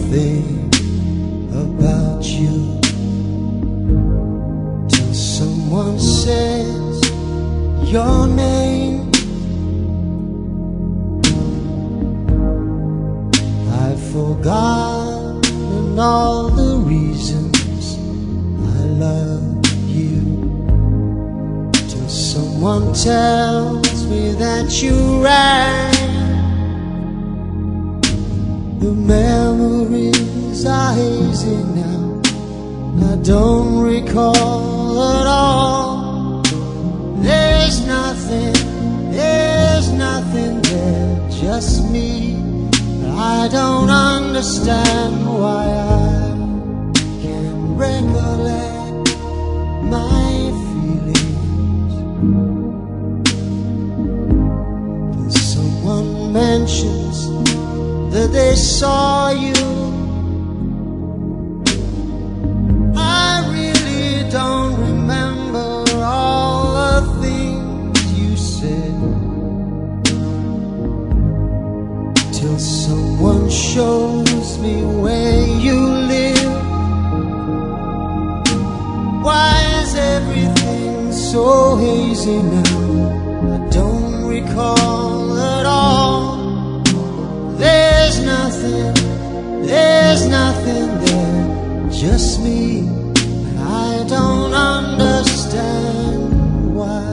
everything about you till someone says your name. I've forgotten all the reasons I love you till someone tells me that you ran. The memories are hazy now, I don't recall at all. There's nothing there, just me. I don't understand why I can't recollect my feelings till someone mentions that they saw you. I really don't remember all the things you said till someone shows me where you live. Why is everything so hazy now? I don't recall at all. There's nothing there, just me, and I don't understand why.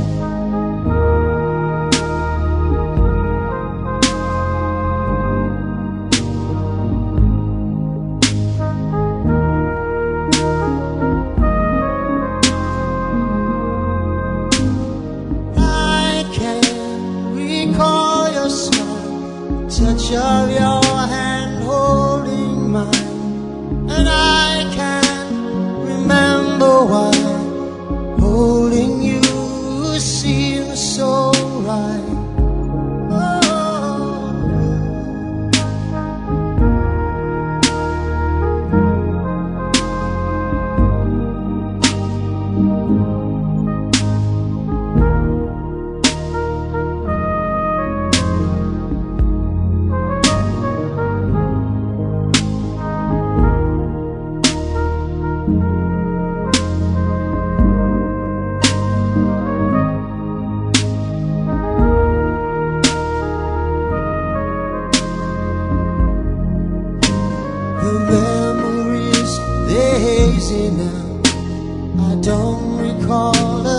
I can't recall your smile, touch of your hand holding mine, and I can't remember why holding you seems so right. The memories, they're hazy now, I don't recall